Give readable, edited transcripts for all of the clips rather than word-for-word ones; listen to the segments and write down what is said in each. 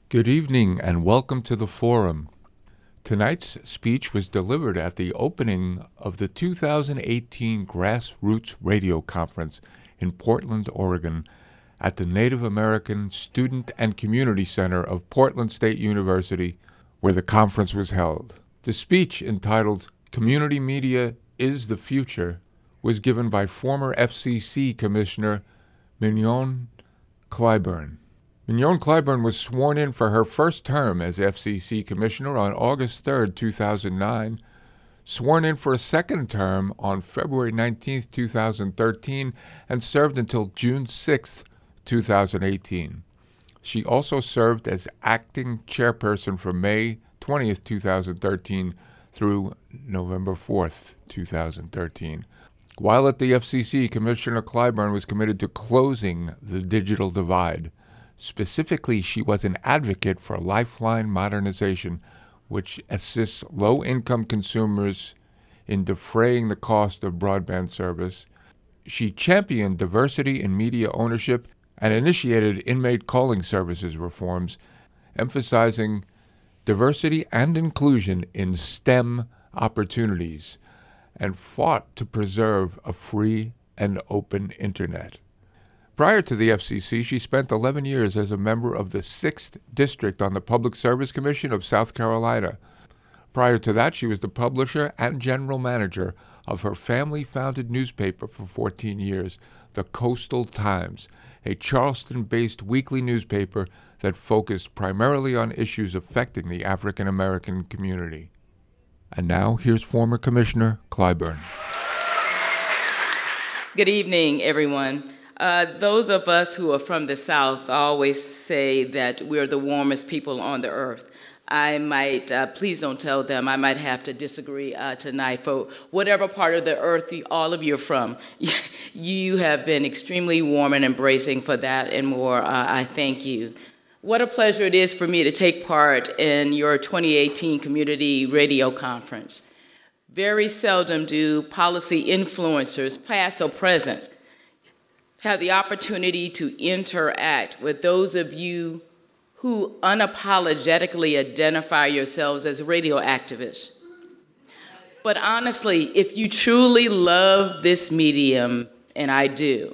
Good evening and welcome to the forum. Tonight's speech was delivered at the opening of the 2018 Grassroots Radio Conference in Portland, Oregon, at the Native American Student and Community Center of Portland State University, where the conference was held. The speech, entitled "Community Media is the Future," was given by former FCC Commissioner Mignon Clyburn. Mignon Clyburn was sworn in for her first term as FCC Commissioner on August 3, 2009, sworn in for a second term on February 19, 2013, and served until June 6, 2018. She also served as acting chairperson from May 20, 2013 through November 4, 2013. While at the FCC, Commissioner Clyburn was committed to closing the digital divide. Specifically, she was an advocate for Lifeline modernization, which assists low-income consumers in defraying the cost of broadband service. She championed diversity in media ownership and initiated inmate calling services reforms, emphasizing diversity and inclusion in STEM opportunities, and fought to preserve a free and open internet. Prior to the FCC, she spent 11 years as a member of the 6th District on the Public Service Commission of South Carolina. Prior to that, she was the publisher and general manager of her family-founded newspaper for 14 years, the Coastal Times, a Charleston-based weekly newspaper that focused primarily on issues affecting the African American community. And now, here's former Commissioner Clyburn. Good evening, everyone. Those of us who are from the South always say that we're the warmest people on the earth. I might, please don't tell them, I might have to disagree tonight. For whatever part of the earth all of you are from, you have been extremely warm and embracing. For that and more. I thank you. What a pleasure it is for me to take part in your 2018 Community Radio Conference. Very seldom do policy influencers, past or present, have the opportunity to interact with those of you who unapologetically identify yourselves as radio activists. But honestly, if you truly love this medium, and I do,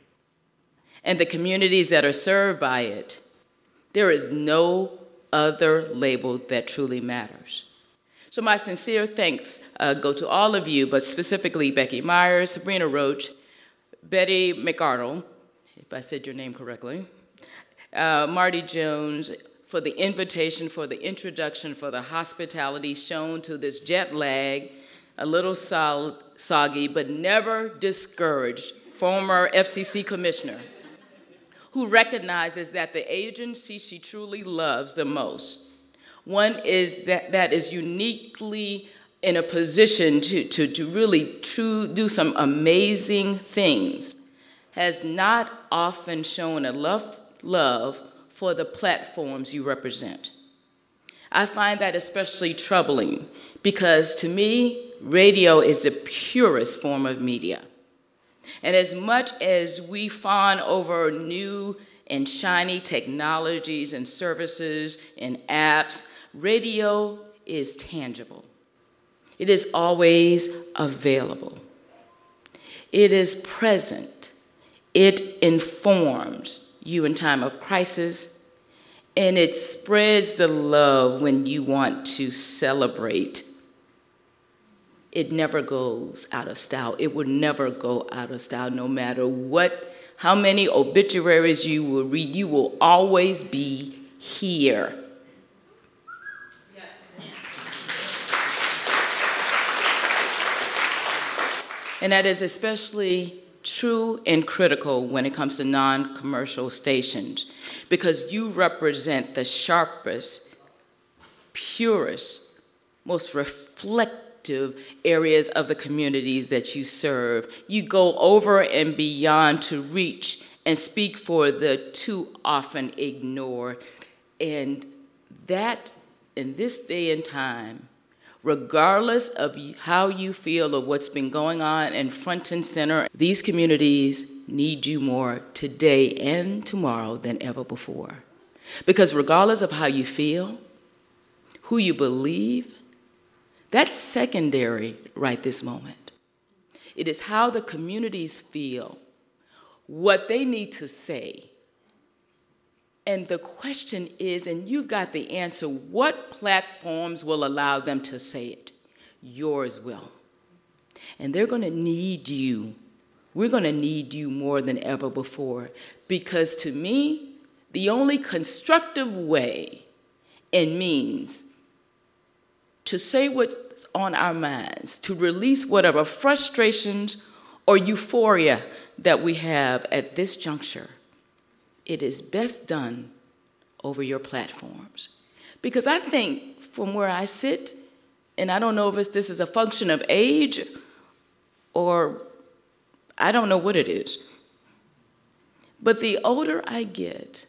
and the communities that are served by it, there is no other label that truly matters. So my sincere thanks go to all of you, but specifically Becky Myers, Sabrina Roach, Betty McArdle, if I said your name correctly, Marty Jones, for the invitation, for the introduction, for the hospitality shown to this jet lag, a little soggy, but never discouraged former FCC commissioner who recognizes that the agency she truly loves the most, one is that is uniquely in a position to really do some amazing things, has not often shown a love for the platforms you represent. I find that especially troubling because to me, radio is the purest form of media. And as much as we fawn over new and shiny technologies and services and apps, radio is tangible. It is always available. It is present. It informs you in time of crisis, and it spreads the love when you want to celebrate. It never goes out of style. It will never go out of style, no matter how many obituaries you will read. You will always be here. And that is especially true and critical when it comes to non-commercial stations, because you represent the sharpest, purest, most reflective areas of the communities that you serve. You go over and beyond to reach and speak for the too often ignored. And that, in this day and time, regardless of how you feel of what's been going on and front and center, these communities need you more today and tomorrow than ever before. Because regardless of how you feel, who you believe, that's secondary right this moment. It is how the communities feel, what they need to say. And the question is, and you've got the answer, what platforms will allow them to say it? Yours will. And they're going to need you. We're going to need you more than ever before. Because to me, the only constructive way and means to say what's on our minds, to release whatever frustrations or euphoria that we have at this juncture, it is best done over your platforms. Because I think from where I sit, and I don't know if this is a function of age or I don't know what it is, but the older I get,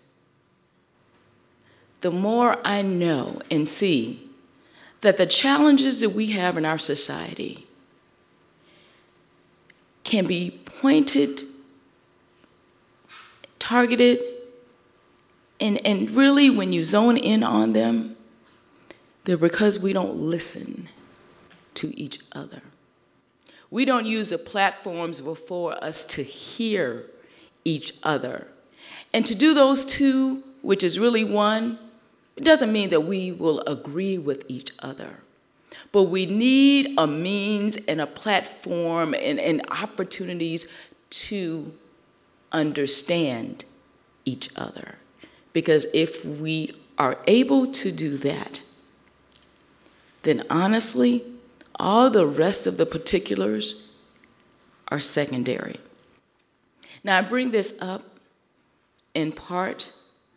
the more I know and see that the challenges that we have in our society can be pointed, targeted, and really when you zone in on them, they're because we don't listen to each other. We don't use the platforms before us to hear each other. And to do those two, which is really one, it doesn't mean that we will agree with each other. But we need a means and a platform and opportunities to understand each other. Because if we are able to do that, then honestly, all the rest of the particulars are secondary. Now, I bring this up in part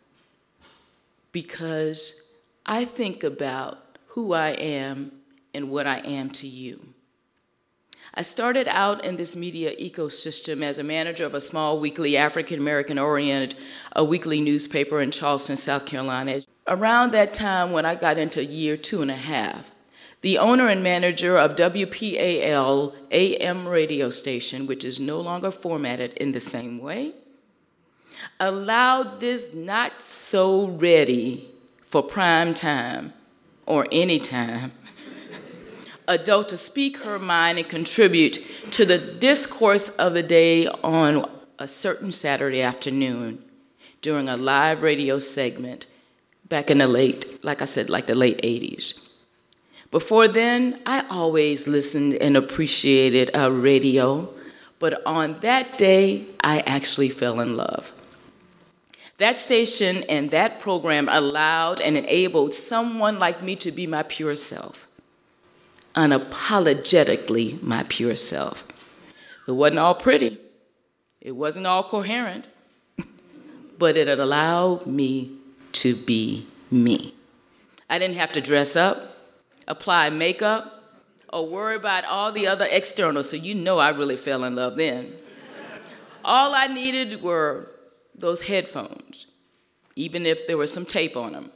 because I think about who I am and what I am to you. I started out in this media ecosystem as a manager of a small weekly African-American-oriented weekly newspaper in Charleston, South Carolina. Around that time when I got into year 2.5, the owner and manager of WPAL AM radio station, which is no longer formatted in the same way, allowed this not so ready for prime time or any time adult to speak her mind and contribute to the discourse of the day on a certain Saturday afternoon during a live radio segment back in the late, like I said, like the late 80s. Before then, I always listened and appreciated radio, but on that day, I actually fell in love. That station and that program allowed and enabled someone like me to be my pure self, unapologetically my pure self. It wasn't all pretty, it wasn't all coherent, but it allowed me to be me. I didn't have to dress up, apply makeup, or worry about all the other externals, so you know I really fell in love then. All I needed were those headphones, even if there was some tape on them,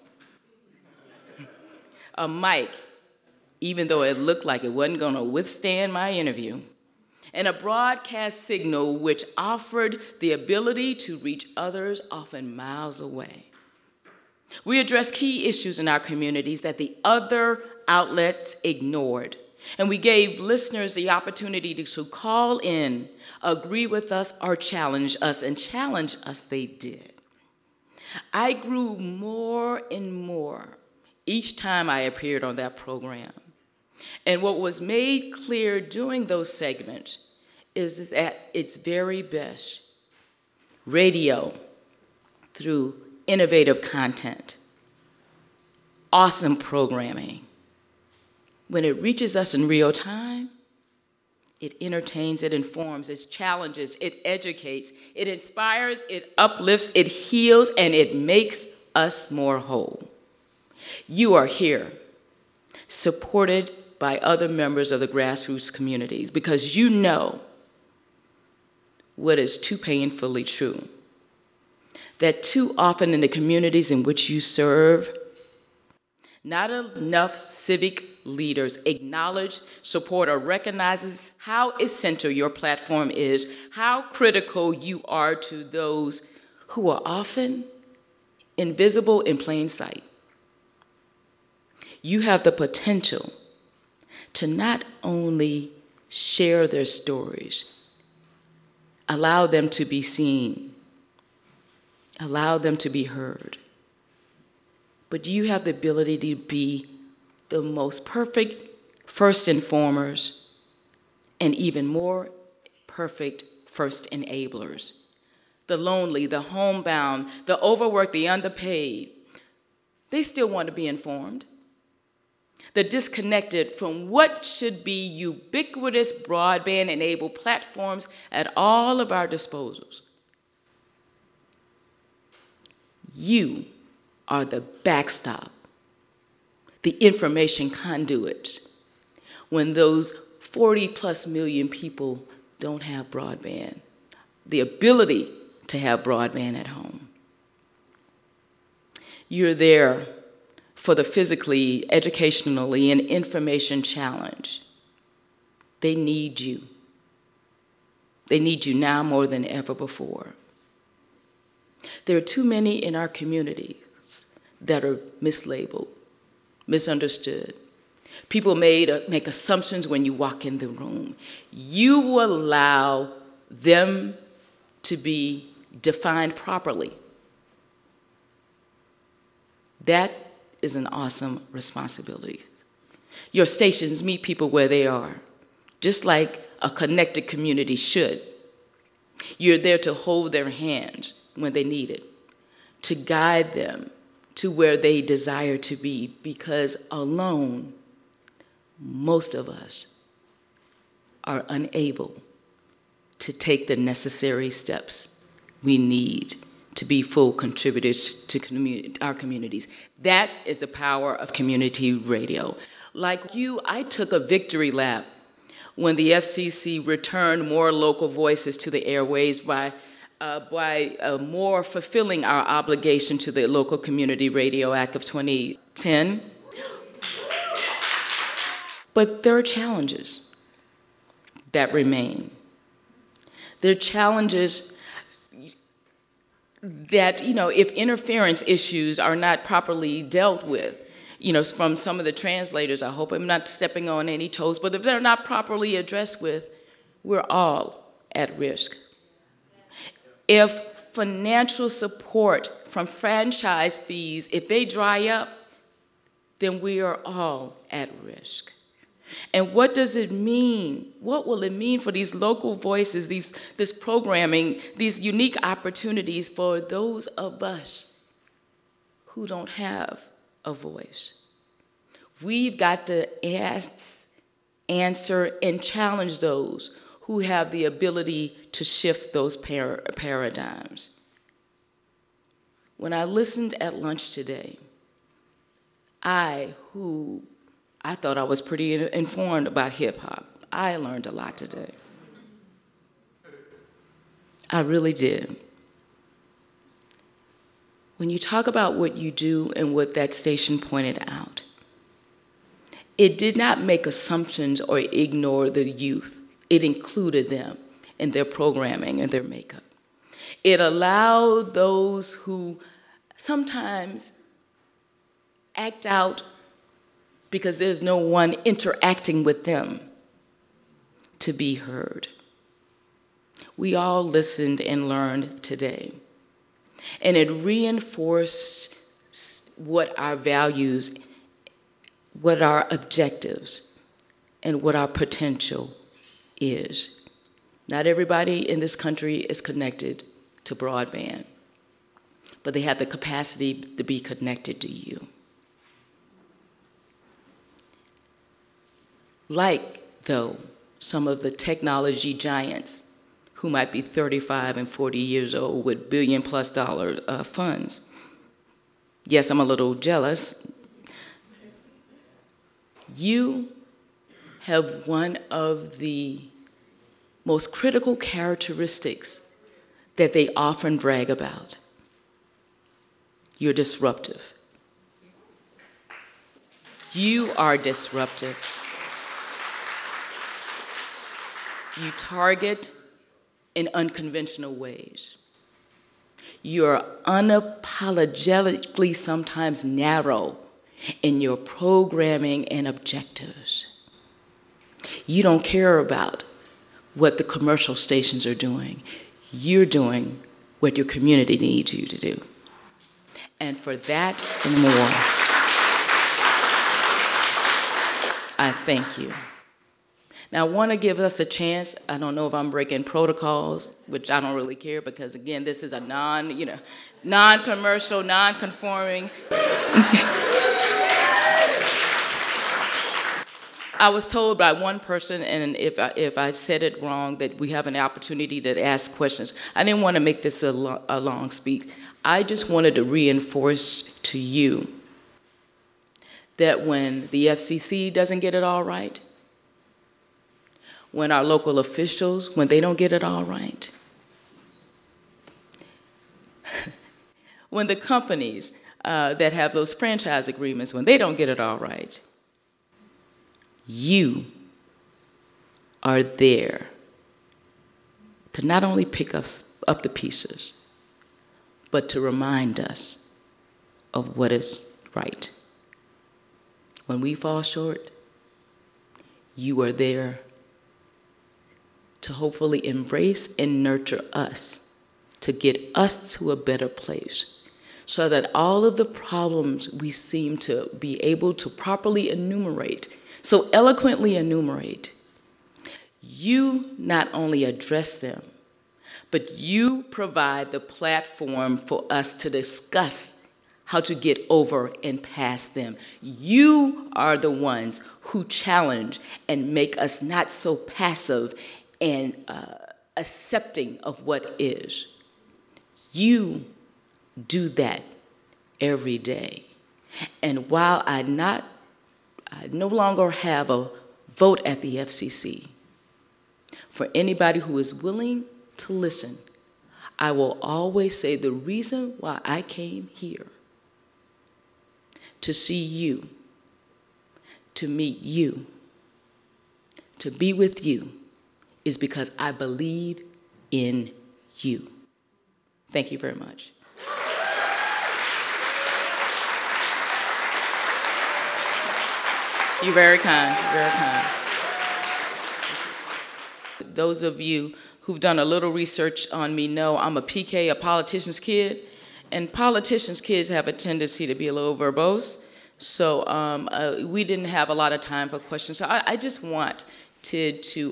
a mic, even though it looked like it wasn't going to withstand my interview, and a broadcast signal which offered the ability to reach others often miles away. We addressed key issues in our communities that the other outlets ignored, and we gave listeners the opportunity to call in, agree with us, or challenge us, and challenge us they did. I grew more and more each time I appeared on that program. And what was made clear during those segments is at its very best, radio, through innovative content, awesome programming, when it reaches us in real time, it entertains, it informs, it challenges, it educates, it inspires, it uplifts, it heals, and it makes us more whole. You are here, supported by other members of the grassroots communities, because you know what is too painfully true, that too often in the communities in which you serve, not enough civic leaders acknowledge, support, or recognizes how essential your platform is, how critical you are to those who are often invisible in plain sight. You have the potential to not only share their stories, allow them to be seen, allow them to be heard, but you have the ability to be the most perfect first informers and even more perfect first enablers. The lonely, the homebound, the overworked, the underpaid, they still want to be informed. The disconnected from what should be ubiquitous broadband-enabled platforms at all of our disposals. You are the backstop, the information conduits, when those 40+ million people don't have broadband, the ability to have broadband at home. You're there for the physically, educationally, and information challenge. They need you. They need you now more than ever before. There are too many in our communities that are mislabeled, misunderstood. People make assumptions when you walk in the room. You allow them to be defined properly. That is an awesome responsibility. Your stations meet people where they are, just like a connected community should. You're there to hold their hands when they need it, to guide them to where they desire to be, because alone, most of us are unable to take the necessary steps we need to be full contributors to our communities. That is the power of community radio. Like you, I took a victory lap when the FCC returned more local voices to the airwaves by more fulfilling our obligation to the Local Community Radio Act of 2010. But there are challenges that remain. There are challenges that, if interference issues are not properly dealt with, from some of the translators, I hope I'm not stepping on any toes, but if they're not properly addressed with, we're all at risk. If financial support from franchise fees, if they dry up, then we are all at risk. And what does it mean? What will it mean for these local voices, this programming, these unique opportunities for those of us who don't have a voice? We've got to answer and challenge those who have the ability to shift those paradigms. When I listened at lunch today, I thought I was pretty informed about hip-hop. I learned a lot today. I really did. When you talk about what you do and what that station pointed out, it did not make assumptions or ignore the youth. It included them in their programming and their makeup. It allowed those who sometimes act out because there's no one interacting with them to be heard. We all listened and learned today. And it reinforced what our values, what our objectives, and what our potential is. Not everybody in this country is connected to broadband, but they have the capacity to be connected to you. Like, though, some of the technology giants who might be 35 and 40 years old with $1 billion+ funds. Yes, I'm a little jealous. You have one of the most critical characteristics that they often brag about. You're disruptive. You are disruptive. You target in unconventional ways. You're unapologetically sometimes narrow in your programming and objectives. You don't care about what the commercial stations are doing. You're doing what your community needs you to do. And for that and more, I thank you. Now, I want to give us a chance. I don't know if I'm breaking protocols, which I don't really care because, again, this is a non-commercial, non-conforming. I was told by one person, and if I said it wrong, that we have an opportunity to ask questions. I didn't want to make this a long speech. I just wanted to reinforce to you that when the FCC doesn't get it all right, when our local officials, when they don't get it all right, when the companies that have those franchise agreements, when they don't get it all right, you are there to not only pick us up the pieces, but to remind us of what is right. When we fall short, you are there to hopefully embrace and nurture us, to get us to a better place, so that all of the problems we seem to be able to properly enumerate, so eloquently enumerate, you not only address them, but you provide the platform for us to discuss how to get over and past them. You are the ones who challenge and make us not so passive and accepting of what is. You do that every day. And while I no longer have a vote at the FCC, for anybody who is willing to listen, I will always say the reason why I came here to see you, to meet you, to be with you, is because I believe in you. Thank you very much. You're very kind, very kind. Those of you who've done a little research on me know I'm a PK, a politician's kid, and politicians' kids have a tendency to be a little verbose, so we didn't have a lot of time for questions. So I just want to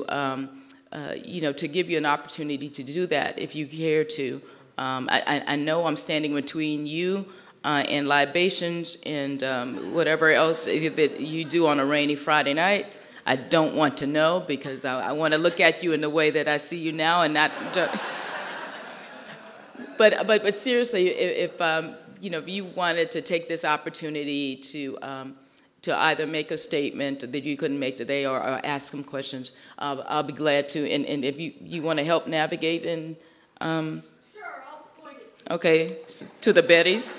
give you an opportunity to do that if you care to. I know I'm standing between you and libations and whatever else that you do on a rainy Friday night. I don't want to know because I want to look at you in the way that I see you now and not. But seriously, if you wanted to take this opportunity to either make a statement that you couldn't make today or ask some questions, I'll be glad to. And if you want to help navigate and. Sure, I'll point it. Okay, to the Bettys.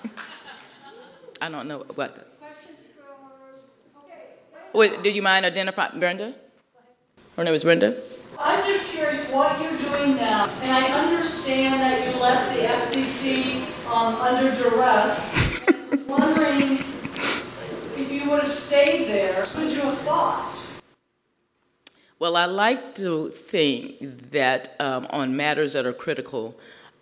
I don't know what. Questions for, okay. Wait, did you mind identifying Brenda? Her name is Brenda? I'm just curious what you're doing now, and I understand that you left the FCC under duress, and was wondering if you would have stayed there, would you have fought? Well, I like to think that on matters that are critical,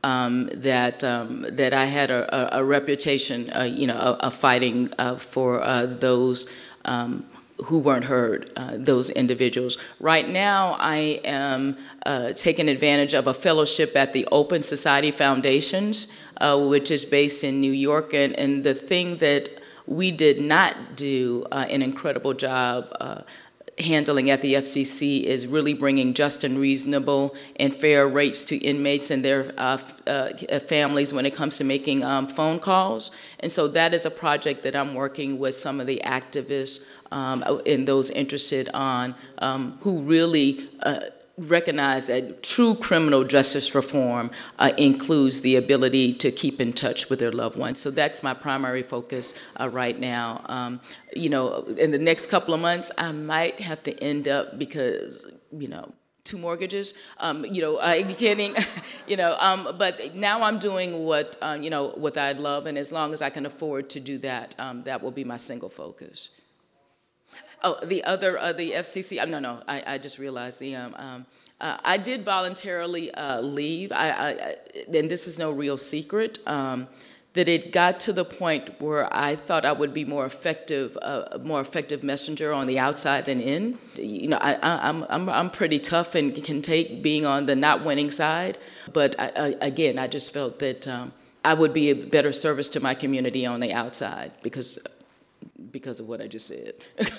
that I had a reputation, of fighting for those who weren't heard, those individuals. Right now, I am taking advantage of a fellowship at the Open Society Foundations, which is based in New York, and the thing that we did not do an incredible job handling at the FCC is really bringing just and reasonable and fair rates to inmates and their families when it comes to making phone calls. And so that is a project that I'm working with some of the activists and those interested on who really recognize that true criminal justice reform includes the ability to keep in touch with their loved ones. So that's my primary focus right now. In the next couple of months, I might have to end up because, 2 mortgages. Kidding. But now I'm doing what what I love, and as long as I can afford to do that, that will be my single focus. Oh, the FCC. No. I just realized I did voluntarily leave. And this is no real secret. That it got to the point where I thought I would be more effective messenger on the outside than in. I'm pretty tough and can take being on the not winning side. But I just felt that I would be a better service to my community on the outside because of what I just said.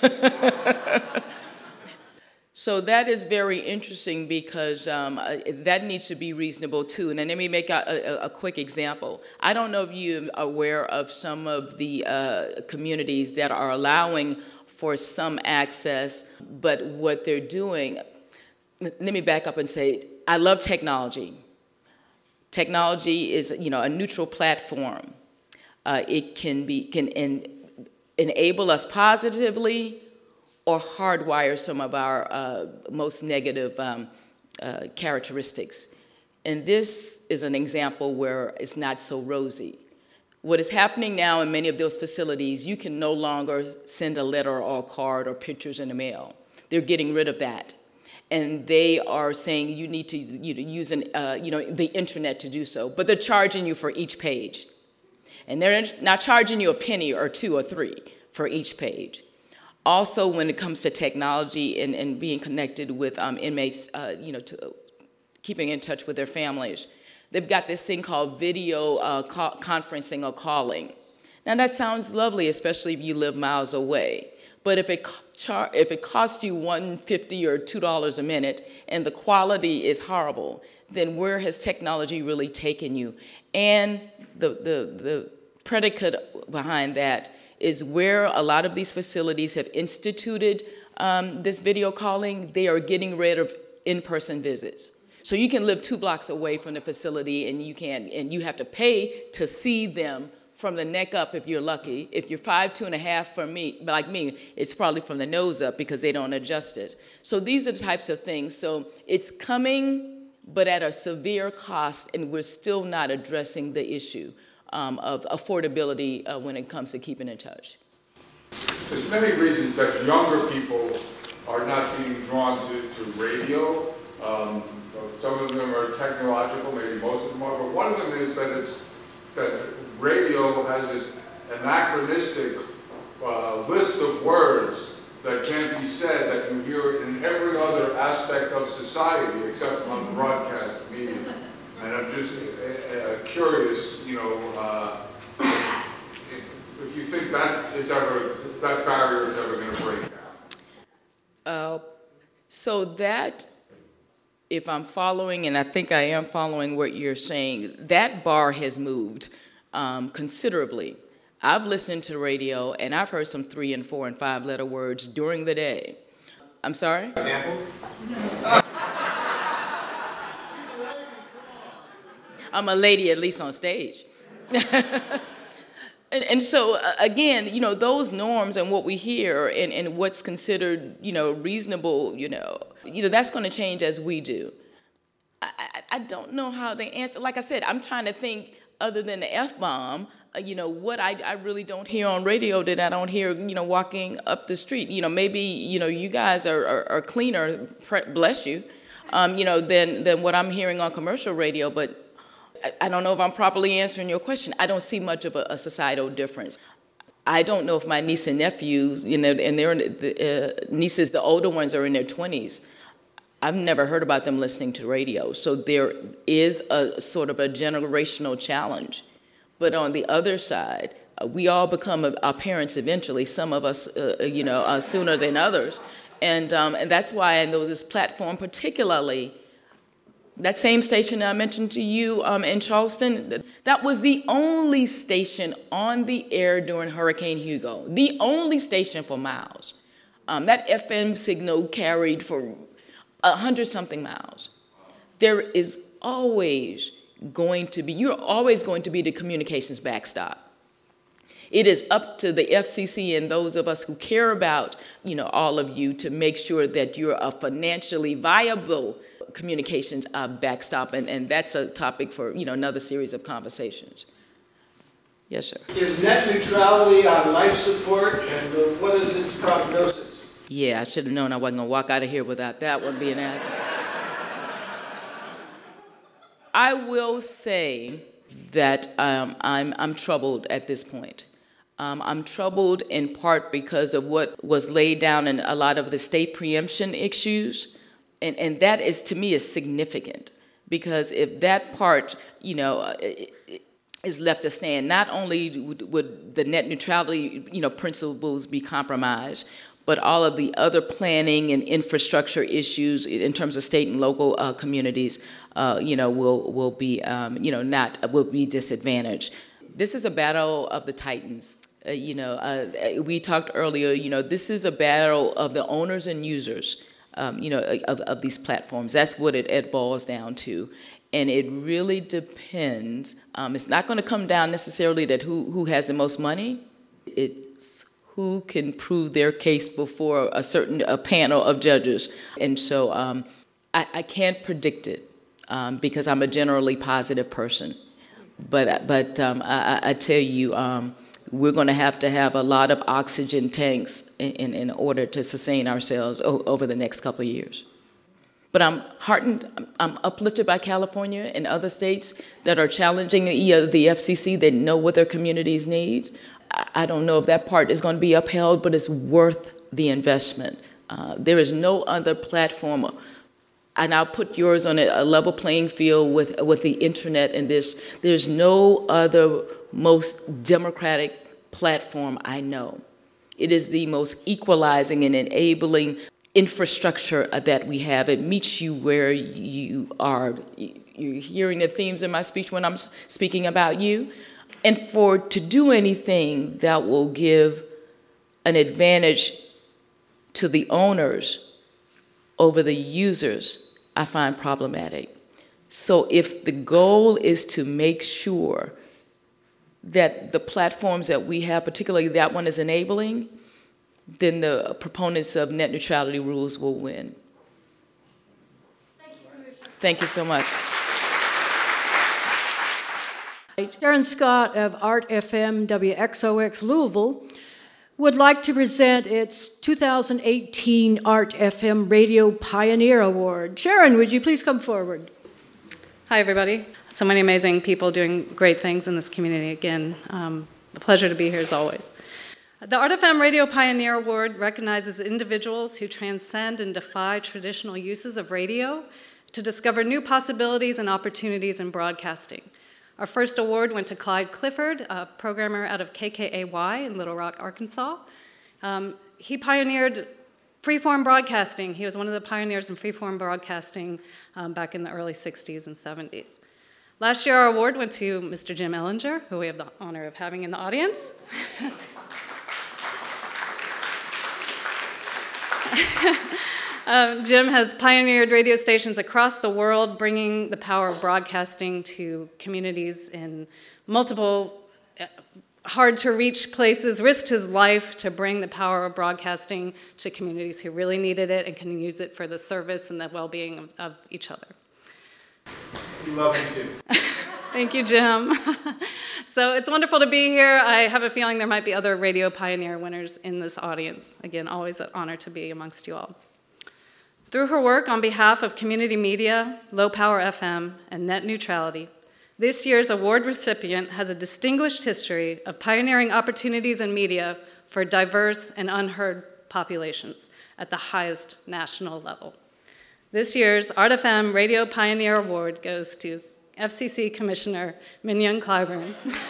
So that is very interesting because that needs to be reasonable too. And then let me make a quick example. I don't know if you're aware of some of the communities that are allowing for some access, but what they're doing, let me back up and say, I love technology. Technology is, a neutral platform. It can enable us positively or hardwire some of our most negative characteristics. And this is an example where it's not so rosy. What is happening now in many of those facilities, you can no longer send a letter or a card or pictures in the mail. They're getting rid of that. And they are saying you need to use the internet to do so, but they're charging you for each page. And they're not charging you a penny or 2 or 3 for each page. Also, when it comes to technology and being connected with inmates, to keeping in touch with their families, they've got this thing called video conferencing or calling. Now that sounds lovely, especially if you live miles away. But if it costs you $1.50 or $2 a minute and the quality is horrible, then where has technology really taken you? And the predicate behind that is where a lot of these facilities have instituted this video calling, they are getting rid of in-person visits. So you can live 2 blocks away from the facility and you have to pay to see them from the neck up if you're lucky. If you're 5'2.5" for me, like me, it's probably from the nose up because they don't adjust it. So these are the types of things. So it's coming, but at a severe cost, and we're still not addressing the issue of affordability when it comes to keeping in touch. There's many reasons that younger people are not being drawn to radio. Some of them are technological, maybe most of them are, but one of them is that radio has this anachronistic list of words that can't be said that you hear in every other aspect of society except on broadcast media. And I'm just curious, if you think that barrier is ever going to break down. So that, if I'm following, and I think I am following what you're saying, that bar has moved considerably. I've listened to radio, and I've heard some 3 and 4 and 5 letter words during the day. I'm sorry? Examples? I'm a lady, at least on stage. and so, again, those norms and what we hear and what's considered, reasonable, that's going to change as we do. I don't know how they answer. Like I said, I'm trying to think other than the F-bomb, what I really don't hear on radio that I don't hear, walking up the street. Maybe, you guys are cleaner, bless you, than what I'm hearing on commercial radio, but I don't know if I'm properly answering your question. I don't see much of a societal difference. I don't know if my niece and nephews, and their nieces, the older ones, are in their 20s. I've never heard about them listening to radio. So there is a sort of a generational challenge. But on the other side, we all become our parents eventually, some of us, sooner than others. And that's why I know this platform particularly. That same station that I mentioned to you in Charleston, that was the only station on the air during Hurricane Hugo, the only station for miles. That FM signal carried for 100-something miles. There is always going to be, you're always going to be the communications backstop. It is up to the FCC and those of us who care about, all of you to make sure that you're a financially viable communications backstop, and that's a topic for, another series of conversations. Yes, sir. Is net neutrality on life support, and what is its prognosis? Yeah, I should have known I wasn't going to walk out of here without that one being asked. I will say that I'm troubled at this point. I'm troubled in part because of what was laid down in a lot of the state preemption issues, and that is, to me, is significant, because if that part, is left to stand, not only would the net neutrality, principles be compromised, but all of the other planning and infrastructure issues in terms of state and local communities, will be disadvantaged. This is a battle of the titans. We talked earlier. This is a battle of the owners and users, of these platforms. That's what it boils down to. And it really depends. It's not going to come down necessarily that who has the most money. It's who can prove their case before a panel of judges. And so I can't predict it because I'm a generally positive person. But I tell you, we're going to have a lot of oxygen tanks in order to sustain ourselves over the next couple of years. But I'm heartened, I'm uplifted by California and other states that are challenging the FCC, that know what their communities need. I don't know if that part is going to be upheld, but it's worth the investment. There is no other platform, and I'll put yours on a level playing field with the internet and this. There's no other most democratic platform I know. It is the most equalizing and enabling infrastructure that we have. It meets you where you are. You're hearing the themes in my speech when I'm speaking about you. And to do anything that will give an advantage to the owners over the users, I find problematic. So if the goal is to make sure that the platforms that we have, particularly that one is enabling, then the proponents of net neutrality rules will win. Thank you so much. Sharon Scott of Art FM WXOX Louisville would like to present its 2018 Art FM Radio Pioneer Award. Sharon, would you please come forward? Hi, everybody. So many amazing people doing great things in this community. Again, a pleasure to be here as always. The Art FM Radio Pioneer Award recognizes individuals who transcend and defy traditional uses of radio to discover new possibilities and opportunities in broadcasting. Our first award went to Clyde Clifford, a programmer out of KKAY in Little Rock, Arkansas. He pioneered freeform broadcasting. He was one of the pioneers in freeform broadcasting back in the early 60s and 70s. Last year, our award went to Mr. Jim Ellinger, who we have the honor of having in the audience. Jim has pioneered radio stations across the world, bringing the power of broadcasting to communities in multiple hard-to-reach places, risked his life to bring the power of broadcasting to communities who really needed it and can use it for the service and the well-being of each other. We love you too. Thank you, Jim. So it's wonderful to be here. I have a feeling there might be other Radio Pioneer winners in this audience. Again, always an honor to be amongst you all. Through her work on behalf of community media, Low Power FM, and net neutrality, this year's award recipient has a distinguished history of pioneering opportunities in media for diverse and unheard populations at the highest national level. This year's Art FM Radio Pioneer Award goes to FCC Commissioner Mignon Clyburn.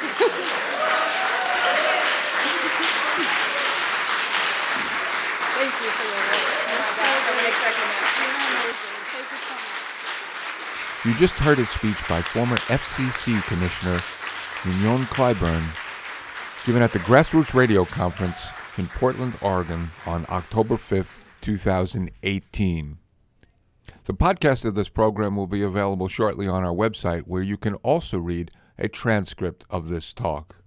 Thank you for your work. You just heard a speech by former FCC Commissioner Mignon Clyburn given at the Grassroots Radio Conference in Portland, Oregon on October 5th, 2018. The podcast of this program will be available shortly on our website, where you can also read a transcript of this talk.